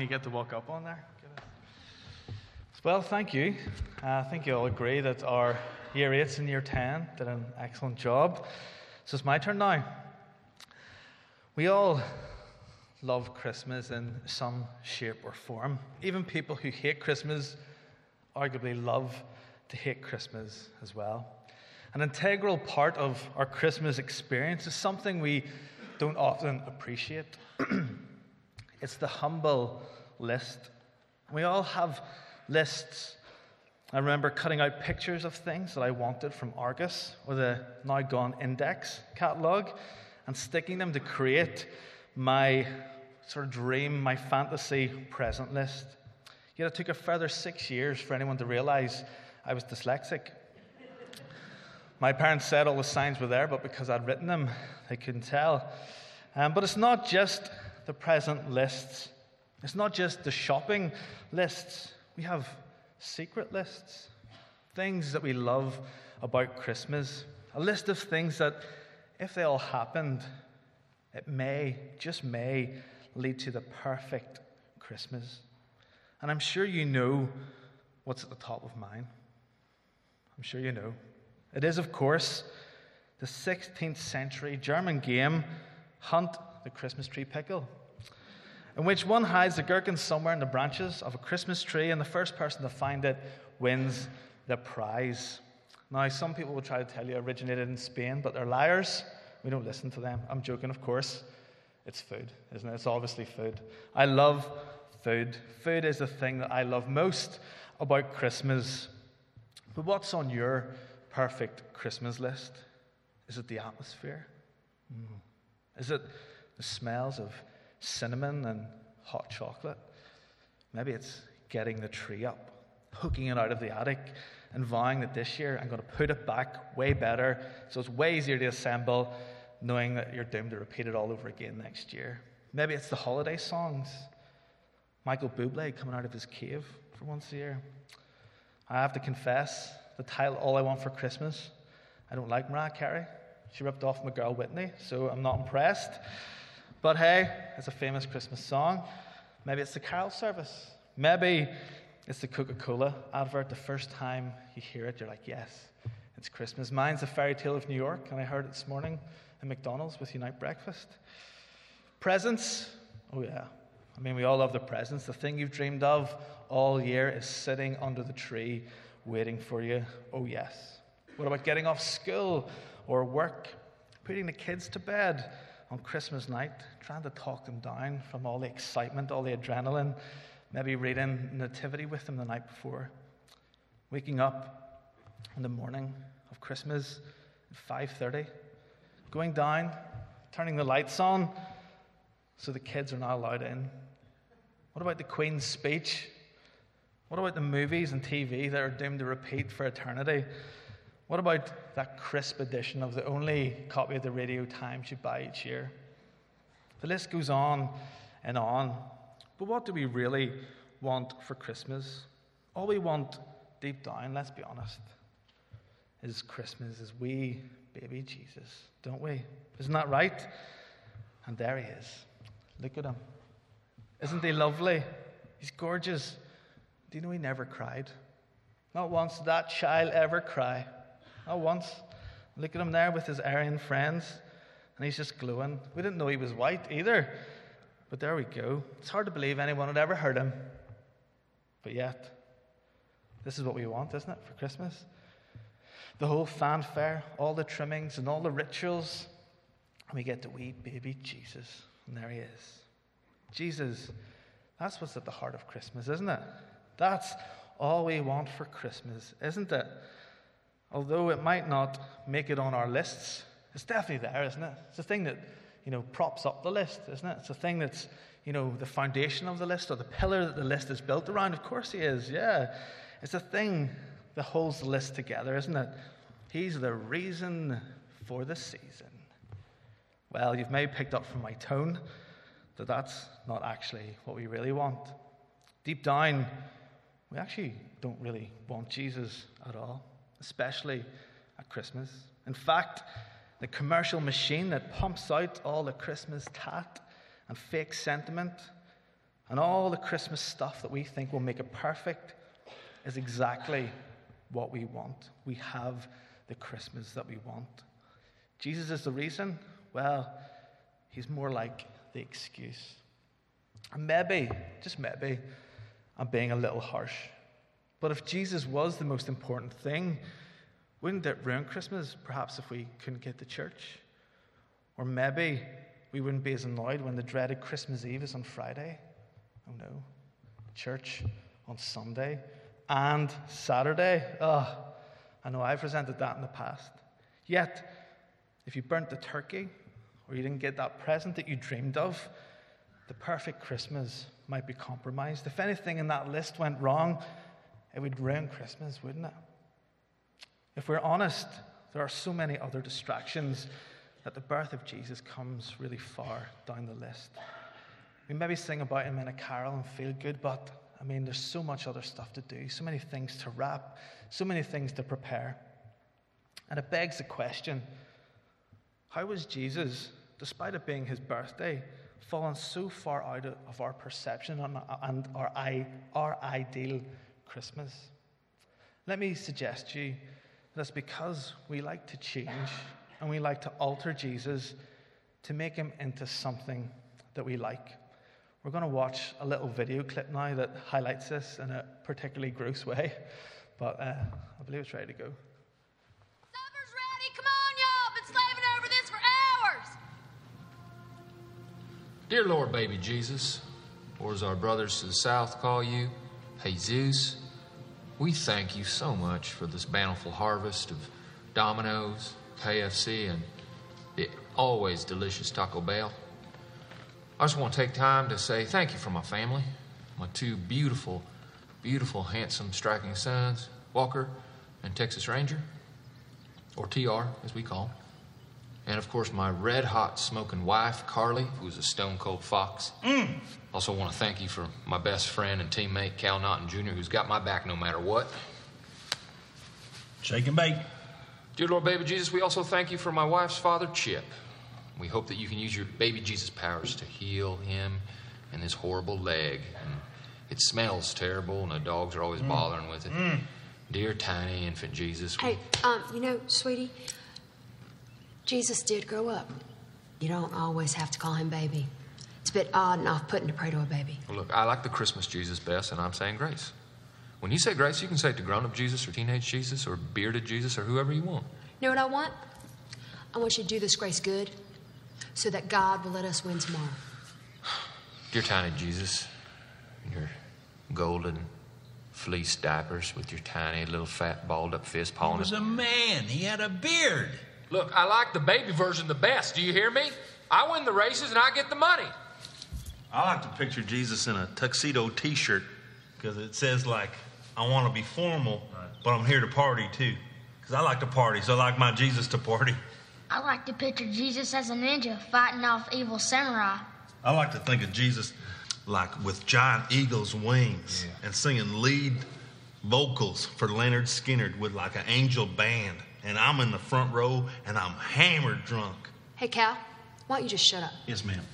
you get to walk up on there. Well, thank you. I think you all agree that our Year 8s and Year 10 did an excellent job. So it's my turn now. We all love Christmas in some shape or form. Even people who hate Christmas arguably love to hate Christmas as well. An integral part of our Christmas experience is something we don't often appreciate. It's the humble list. We all have lists. I remember cutting out pictures of things that I wanted from Argos or the now gone Index catalogue and sticking them to create my sort of dream, my fantasy present list. Yet it took a further 6 years for anyone to realize I was dyslexic. My parents said all the signs were there, but because I'd written them, they couldn't tell. But it's not just the present lists. It's not just the shopping lists. We have secret lists, things that we love about Christmas, a list of things that, if they all happened, it may, just may, lead to the perfect Christmas. And I'm sure you know what's at the top of mine. I'm sure you know. It is, of course, the 16th century German game, Hunt the Christmas Tree Pickle, in which one hides the gherkin somewhere in the branches of a Christmas tree, and the first person to find it wins the prize. Now, some people will try to tell you it originated in Spain, but they're liars. We don't listen to them. I'm joking, of course. It's food, isn't it? It's obviously food. I love food. Food is the thing that I love most about Christmas. But what's on your perfect Christmas list? Is it the atmosphere? Is it the smells of cinnamon and hot chocolate? Maybe it's getting the tree up, hooking it out of the attic, and vowing that this year I'm going to put it back way better so it's way easier to assemble, knowing that you're doomed to repeat it all over again next year. Maybe it's the holiday songs. Michael Bublé coming out of his cave for once a year. I have to confess, the title, All I Want for Christmas, I don't like Mariah Carey. She ripped off my girl Whitney, so I'm not impressed. But hey, it's a famous Christmas song. Maybe it's the carol service. Maybe it's the Coca-Cola advert. The first time you hear it, you're like, yes, it's Christmas. Mine's the Fairy Tale of New York, and I heard it this morning at McDonald's with Unite Breakfast. Presents. Oh yeah. I mean, we all love the presents. The thing you've dreamed of all year is sitting under the tree waiting for you. Oh yes. What about getting off school or work, putting the kids to bed on Christmas night, trying to talk them down from all the excitement, all the adrenaline, maybe reading Nativity with them the night before, waking up in the morning of Christmas at 5:30, going down, turning the lights on so the kids are not allowed in. What about the Queen's speech? What about the movies and TV that are doomed to repeat for eternity? What about that crisp edition of the only copy of the Radio Times you buy each year? The list goes on and on. But what do we really want for Christmas? All we want deep down, let's be honest, is Christmas, is wee baby Jesus, don't we? Isn't that right? And there he is. Look at him. Isn't he lovely? He's gorgeous. Do you know he never cried? Not once did that child ever cry. Not once. Look at him there with his Aryan friends, and he's just glowing. We didn't know he was white either, but there we go. It's hard to believe anyone had ever heard him, but yet, this is what we want, isn't it, for Christmas? The whole fanfare, all the trimmings and all the rituals, and we get to wee baby Jesus, and there he is. Jesus, that's what's at the heart of Christmas, isn't it? That's all we want for Christmas, isn't it? Although it might not make it on our lists, it's definitely there, isn't it? It's the thing that, props up the list, isn't it? It's the thing that's, the foundation of the list or the pillar that the list is built around. Of course he is, yeah. It's the thing that holds the list together, isn't it? He's the reason for the season. Well, you've maybe picked up from my tone that that's not actually what we really want. Deep down, we actually don't really want Jesus at all, especially at Christmas. In fact, the commercial machine that pumps out all the Christmas tat and fake sentiment And all the Christmas stuff that we think will make it perfect is exactly what we want. We have the Christmas that we want. Jesus is the reason? Well, he's more like the excuse. And maybe, just maybe, I'm being a little harsh. But if Jesus was the most important thing, wouldn't it ruin Christmas, perhaps, if we couldn't get to church? Or maybe we wouldn't be as annoyed when the dreaded Christmas Eve is on Friday. Oh no. Church on Sunday and Saturday. Oh, I know I've resented that in the past. Yet, if you burnt the turkey or you didn't get that present that you dreamed of, the perfect Christmas might be compromised. If anything in that list went wrong, it would ruin Christmas, wouldn't it? If we're honest, there are so many other distractions that the birth of Jesus comes really far down the list. We maybe sing about him in a carol and feel good, but there's so much other stuff to do, so many things to wrap, so many things to prepare. And it begs the question, how was Jesus, despite it being his birthday, fallen so far out of our perception and our ideal Christmas? Let me suggest to you that it's because we like to change and we like to alter Jesus to make him into something that we like. We're going to watch a little video clip now that highlights this in a particularly gross way, but I believe it's ready to go. Supper's ready. Come on, y'all. Been slaving over this for hours. Dear Lord, baby Jesus, or as our brothers to the south call you, Jesus, we thank you so much for this bountiful harvest of Domino's, KFC, and the always delicious Taco Bell. I just want to take time to say thank you for my family, my two beautiful, beautiful, handsome, striking sons, Walker and Texas Ranger, or TR, as we call him. And, of course, my red-hot smoking wife, Carly, who's a stone-cold fox. Also want to thank you for my best friend and teammate, Cal Naughton Jr., who's got my back no matter what. Shake and bake. Dear Lord, baby Jesus, we also thank you for my wife's father, Chip. We hope that you can use your baby Jesus powers to heal him and his horrible leg. And it smells terrible, and the dogs are always bothering with it. Dear tiny infant Jesus. Hey, sweetie, Jesus did grow up. You don't always have to call him baby. It's a bit odd and off-putting to pray to a baby. Well, look, I like the Christmas Jesus best, and I'm saying grace. When you say grace, you can say it to grown-up Jesus or teenage Jesus or bearded Jesus or whoever you want. You know what I want? I want you to do this grace good so that God will let us win tomorrow. Dear tiny Jesus, in your golden fleece diapers with your tiny little fat balled-up fist pawing. He was a man. He had a beard. Look, I like the baby version the best. Do you hear me? I win the races and I get the money. I like to picture Jesus in a tuxedo T-shirt because it says, I want to be formal, but I'm here to party, too. Because I like to party, so I like my Jesus to party. I like to picture Jesus as a ninja fighting off evil samurai. I like to think of Jesus with giant eagle's wings and singing lead vocals for Leonard Skinner with an angel band. And I'm in the front row, and I'm hammered drunk. Hey, Cal, why don't you just shut up? Yes, ma'am.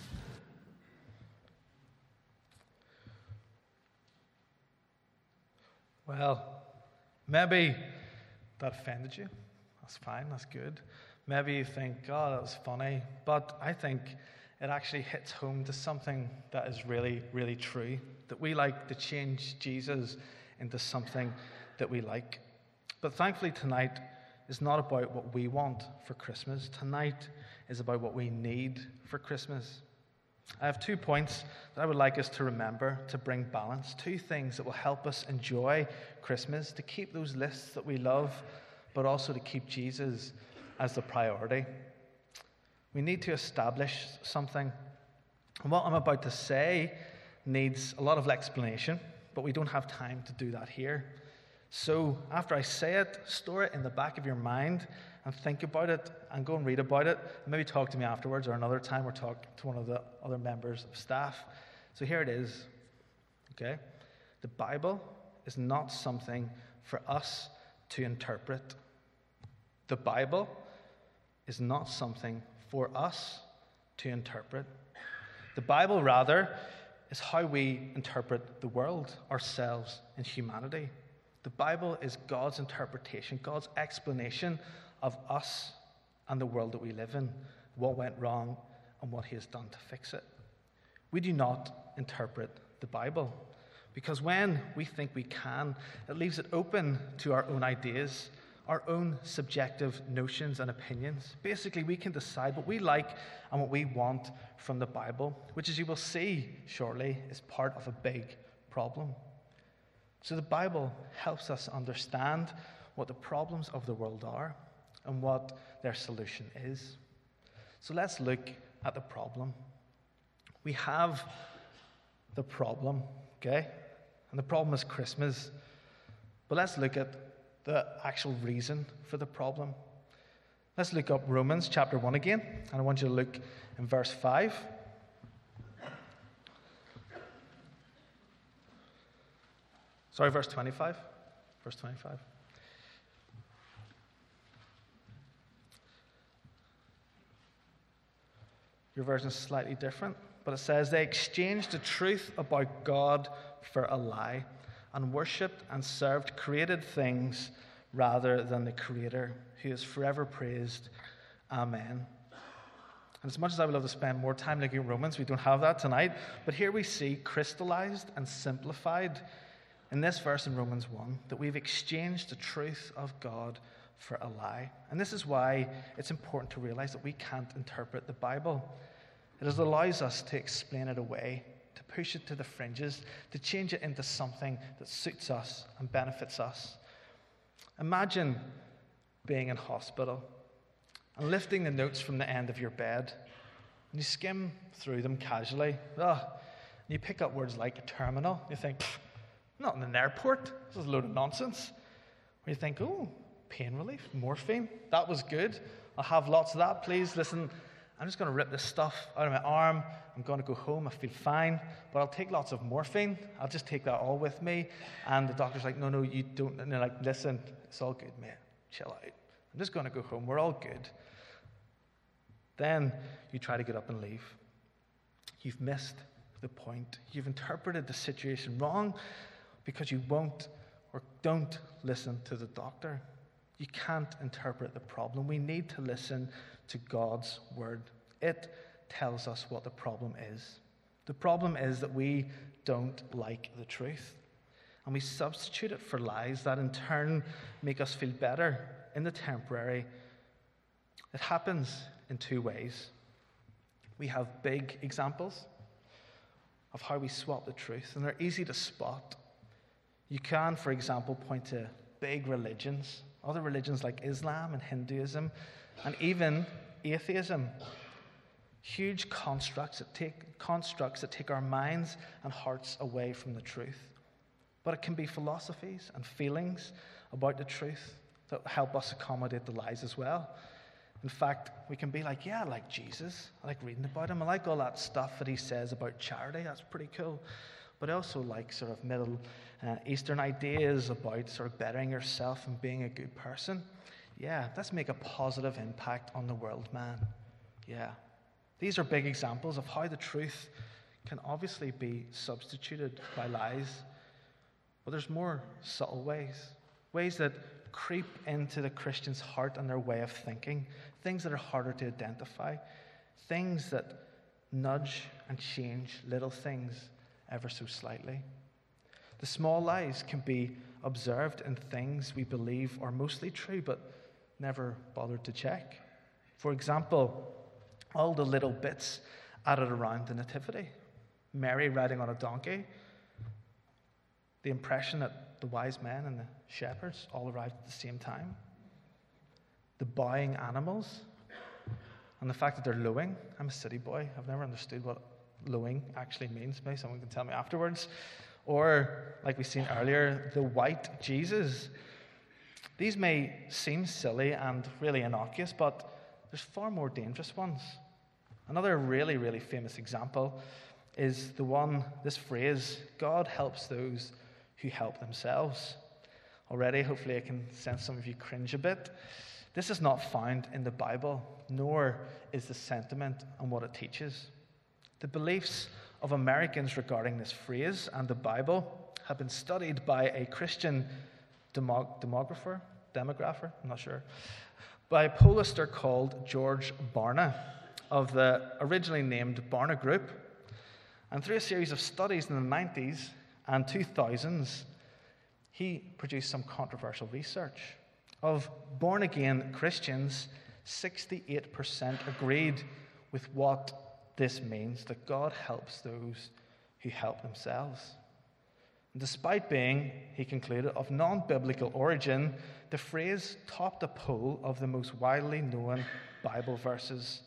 Well, maybe that offended you. That's fine, that's good. Maybe you think, oh, that was funny. But I think it actually hits home to something that is really, really true. That we like to change Jesus into something that we like. But thankfully tonight is not about what we want for Christmas. Tonight is about what we need for Christmas. I have 2 points that I would like us to remember to bring balance. 2 things that will help us enjoy Christmas, to keep those lists that we love, but also to keep Jesus as the priority. We need to establish something. And what I'm about to say needs a lot of explanation, but we don't have time to do that here. So after I say it, store it in the back of your mind and think about it and go and read about it. Maybe talk to me afterwards or another time, or talk to one of the other members of staff. So here it is. Okay? The Bible is not something for us to interpret. The Bible is not something for us to interpret. The Bible, rather, is how we interpret the world, ourselves, and humanity. The Bible is God's interpretation, God's explanation of us and the world that we live in, what went wrong, and what He has done to fix it. We do not interpret the Bible because when we think we can, it leaves it open to our own ideas, our own subjective notions and opinions. Basically, we can decide what we like and what we want from the Bible, which, as you will see shortly, is part of a big problem. So the Bible helps us understand what the problems of the world are and what their solution is. So let's look at the problem. We have the problem, okay? And the problem is Christmas. But let's look at the actual reason for the problem. Let's look up Romans chapter 1 again. And I want you to look in verse 5. Sorry, verse 25. Verse 25. Your version is slightly different, but it says, they exchanged the truth about God for a lie and worshipped and served created things rather than the Creator, who is forever praised. Amen. And as much as I would love to spend more time looking at Romans, we don't have that tonight, but here we see crystallized and simplified in this verse in Romans 1 that we've exchanged the truth of God for a lie. And this is why it's important to realize that we can't interpret the Bible. It allows us to explain it away, to push it to the fringes, to change it into something that suits us and benefits us. Imagine being in hospital and lifting the notes from the end of your bed, and you skim through them casually. And you pick up words like a terminal. You think, not in an airport. This is a load of nonsense. Or you think, oh, pain relief, morphine. That was good. I'll have lots of that, please. Listen, I'm just going to rip this stuff out of my arm. I'm going to go home. I feel fine. But I'll take lots of morphine. I'll just take that all with me. And the doctor's like, no, you don't. And they're like, listen, it's all good, mate. Chill out. I'm just going to go home. We're all good. Then you try to get up and leave. You've missed the point. You've interpreted the situation wrong because you won't or don't listen to the doctor. You can't interpret the problem. We need to listen to God's word. It tells us what the problem is. The problem is that we don't like the truth. And we substitute it for lies that in turn make us feel better in the temporary. It happens in two ways. We have big examples of how we swap the truth, and they're easy to spot. You can, for example, point to big religions, other religions like Islam and Hinduism, and even atheism. Huge constructs that take our minds and hearts away from the truth. But it can be philosophies and feelings about the truth that help us accommodate the lies as well. In fact, we can be like, yeah, I like Jesus. I like reading about him. I like all that stuff that he says about charity. That's pretty cool. But I also like sort of Middle Eastern ideas about sort of bettering yourself and being a good person. Yeah, let's make a positive impact on the world, man. Yeah. These are big examples of how the truth can obviously be substituted by lies. But there's more subtle ways that creep into the Christian's heart and their way of thinking, things that are harder to identify, things that nudge and change little things ever so slightly. The small lies can be observed in things we believe are mostly true but never bothered to check. For example, all the little bits added around the nativity. Mary riding on a donkey, the impression that the wise men and the shepherds all arrived at the same time, the bowing animals, and the fact that they're lowing. I'm a city boy. I've never understood what lowing actually means. Maybe someone can tell me afterwards. Or, like we've seen earlier, the white Jesus. These may seem silly and really innocuous, but there's far more dangerous ones. Another really, really famous example is this phrase, God helps those who help themselves. Already, hopefully I can sense some of you cringe a bit. This is not found in the Bible, nor is the sentiment and what it teaches. The beliefs of Americans regarding this phrase and the Bible have been studied by a Christian demographer, I'm not sure, by a pollster called George Barna of the originally named Barna Group. And through a series of studies in the 90s and 2000s, he produced some controversial research. Of born-again Christians, 68% agreed with what this means, that God helps those who help themselves. And despite being, he concluded, of non-biblical origin, the phrase topped a poll of the most widely known Bible verses.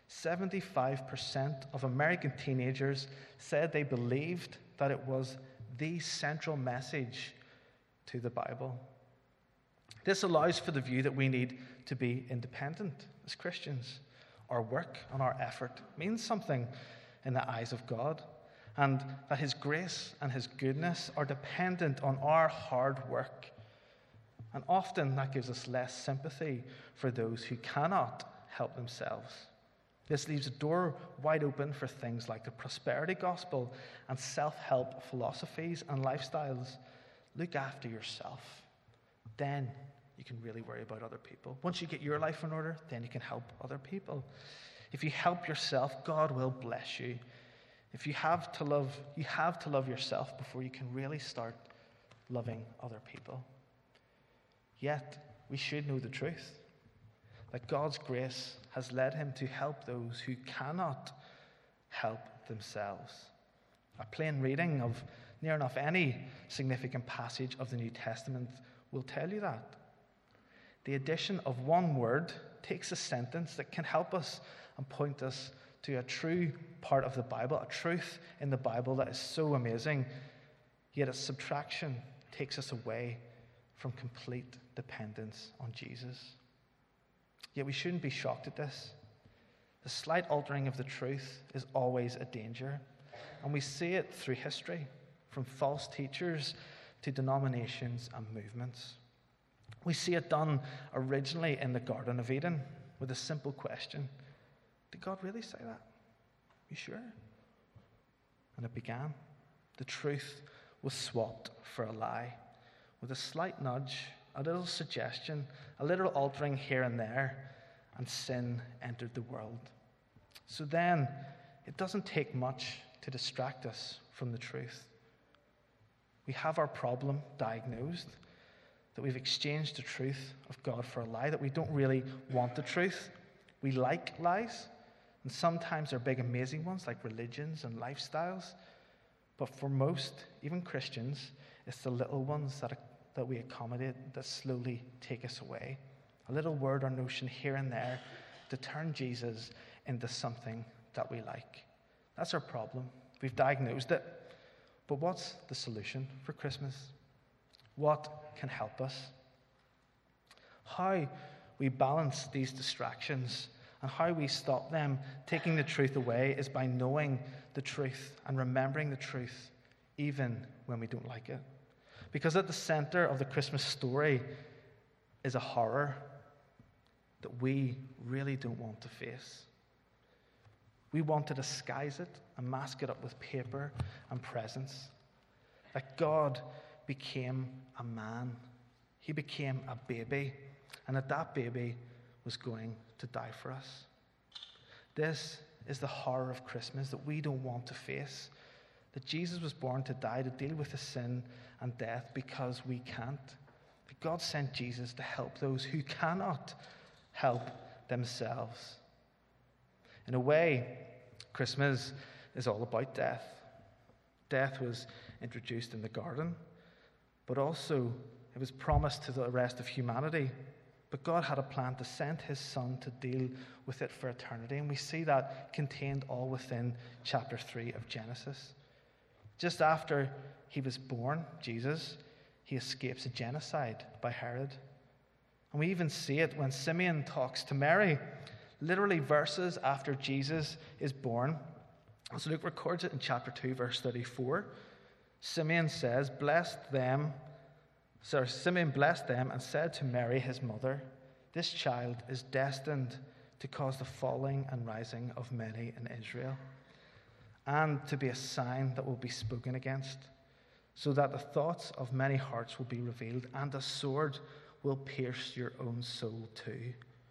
75% of American teenagers said they believed that it was the central message to the Bible. This allows for the view that we need to be independent as Christians. Our work and our effort means something in the eyes of God, and that His grace and His goodness are dependent on our hard work. And often that gives us less sympathy for those who cannot help themselves. This leaves a door wide open for things like the prosperity gospel and self-help philosophies and lifestyles. Look after yourself. Then you can really worry about other people. Once you get your life in order, then you can help other people. If you help yourself, God will bless you. If you have to love yourself before you can really start loving other people. Yet, we should know the truth, that God's grace has led Him to help those who cannot help themselves. A plain reading of near enough any significant passage of the New Testament will tell you that. The addition of one word takes a sentence that can help us and point us to a true part of the Bible, a truth in the Bible that is so amazing, yet its subtraction takes us away from complete dependence on Jesus. Yet we shouldn't be shocked at this. The slight altering of the truth is always a danger, and we see it through history, from false teachers to denominations and movements. We see it done originally in the Garden of Eden with a simple question. Did God really say that? You sure? And it began. The truth was swapped for a lie. With a slight nudge, a little suggestion, a little altering here and there, and sin entered the world. So then, it doesn't take much to distract us from the truth. We have our problem diagnosed, that we've exchanged the truth of God for a lie, that we don't really want the truth. We like lies, and sometimes they're big, amazing ones like religions and lifestyles. But for most, even Christians, it's the little ones that we accommodate that slowly take us away. A little word or notion here and there to turn Jesus into something that we like. That's our problem. We've diagnosed it. But what's the solution for Christmas? What can help us? How we balance these distractions and how we stop them taking the truth away is by knowing the truth and remembering the truth even when we don't like it. Because at the center of the Christmas story is a horror that we really don't want to face. We want to disguise it and mask it up with paper and presents. That God became a man. He became a baby, and that baby was going to die for us. This is the horror of Christmas that we don't want to face. That Jesus was born to die, to deal with the sin and death because we can't. That God sent Jesus to help those who cannot help themselves. In a way, Christmas is all about death. Death was introduced in the garden, but also it was promised to the rest of humanity. But God had a plan to send His Son to deal with it for eternity, and we see that contained all within chapter 3 of Genesis. Just after He was born, Jesus, He escapes a genocide by Herod. And we even see it when Simeon talks to Mary, literally verses after Jesus is born. So Luke records it in chapter 2, verse 34. Simeon says, Simeon blessed them and said to Mary, his mother, "This child is destined to cause the falling and rising of many in Israel, and to be a sign that will be spoken against, so that the thoughts of many hearts will be revealed, and a sword will pierce your own soul too.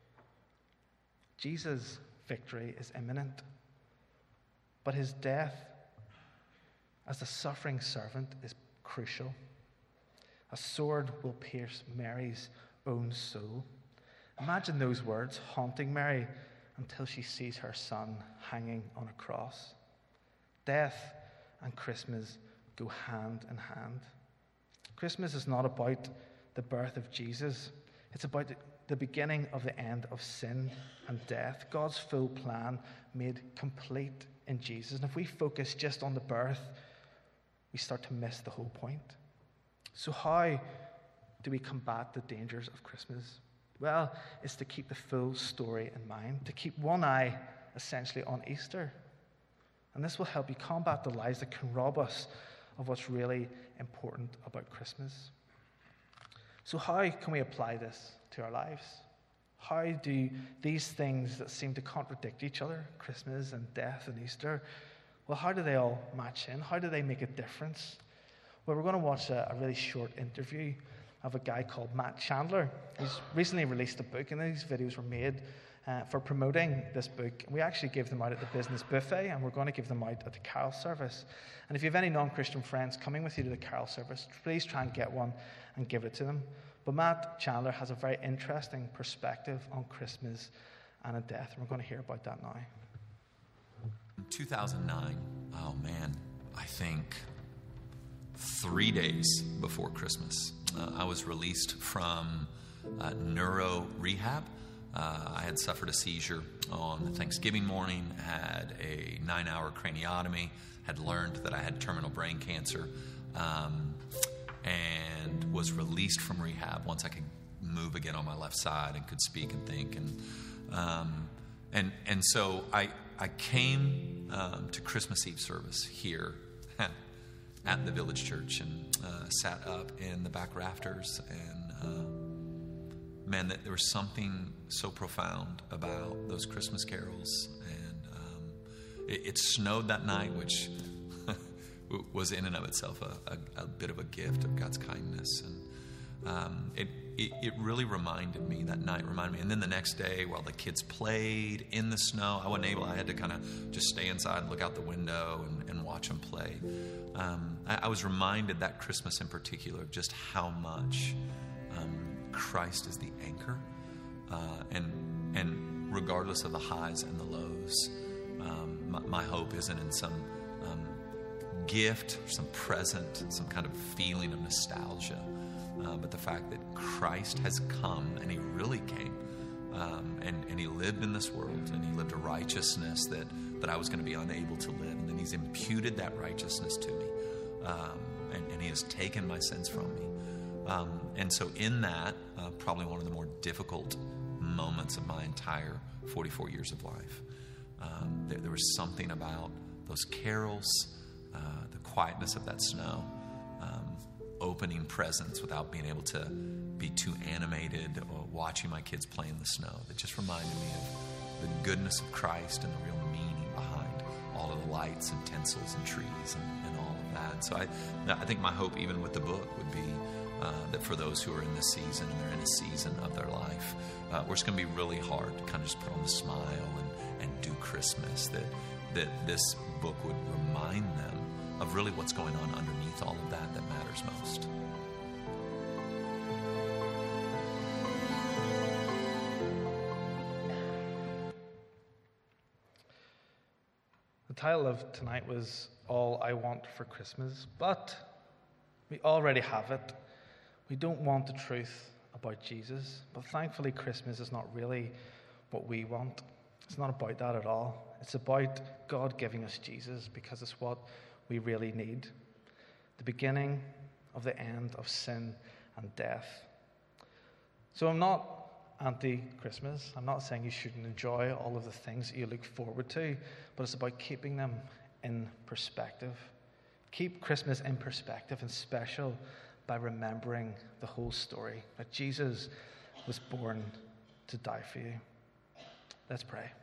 Jesus' victory is imminent, but his death as the suffering servant is crucial. A sword will pierce Mary's own soul. Imagine those words haunting Mary until she sees her son hanging on a cross. Death and Christmas go hand in hand. Christmas is not about the birth of Jesus. It's about the beginning of the end of sin and death. God's full plan made complete in Jesus. And if we focus just on the birth, we start to miss the whole point. So how do we combat the dangers of Christmas? Well, it's to keep the full story in mind, to keep one eye essentially on Easter. And this will help you combat the lies that can rob us of what's really important about Christmas. So how can we apply this to our lives? How do these things that seem to contradict each other, Christmas and death and Easter, well, how do they all match in? How do they make a difference? Well, we're going to watch a really short interview of a guy called Matt Chandler. He's recently released a book, and these videos were made for promoting this book. We actually gave them out at the business buffet, and we're going to give them out at the carol service. And if you have any non-Christian friends coming with you to the carol service, please try and get one and give it to them. But Matt Chandler has a very interesting perspective on Christmas and on death, and we're going to hear about that now. In 2009, oh man, I think 3 days before Christmas, I was released from neuro rehab. I had suffered a seizure on Thanksgiving morning, had a 9-hour craniotomy, had learned that I had terminal brain cancer, and was released from rehab once I could move again on my left side and could speak and think. And so I came to Christmas Eve service here at the Village Church and sat up in the back rafters, and man, that there was something so profound about those Christmas carols. And it snowed that night, which was in and of itself a bit of a gift of God's kindness. And it really reminded me, that night reminded me. And then the next day, while the kids played in the snow, I wasn't able, I had to kind of just stay inside and look out the window and watch them play. I was reminded that Christmas in particular of just how much Christ is the anchor. And regardless of the highs and the lows, my hope isn't in some gift, or some present, some kind of feeling of nostalgia, but the fact that Christ has come, and he really came, and he lived in this world, and he lived a righteousness that I was going to be unable to live, and then he's imputed that righteousness to me, and he has taken my sins from me. And so in that, probably one of the more difficult moments of my entire 44 years of life, there was something about those carols, the quietness of that snow, opening presents without being able to be too animated, or watching my kids play in the snow, that just reminded me of the goodness of Christ and the real meaning behind all of the lights and tinsels and trees and all of that. So I think my hope, even with the book, would be that for those who are in this season, and they're in a season of their life where it's going to be really hard to kind of just put on the smile and do Christmas, that this book would remind them of really what's going on underneath all of that matters most. The title of tonight was All I Want for Christmas, but we already have it. We don't want the truth about Jesus, but thankfully Christmas is not really what we want. It's not about that at all. It's about God giving us Jesus, because it's what we really need. The beginning of the end of sin and death. So I'm not anti-Christmas. I'm not saying you shouldn't enjoy all of the things that you look forward to, but it's about keeping them in perspective. Keep Christmas in perspective and special by remembering the whole story, that Jesus was born to die for you. Let's pray.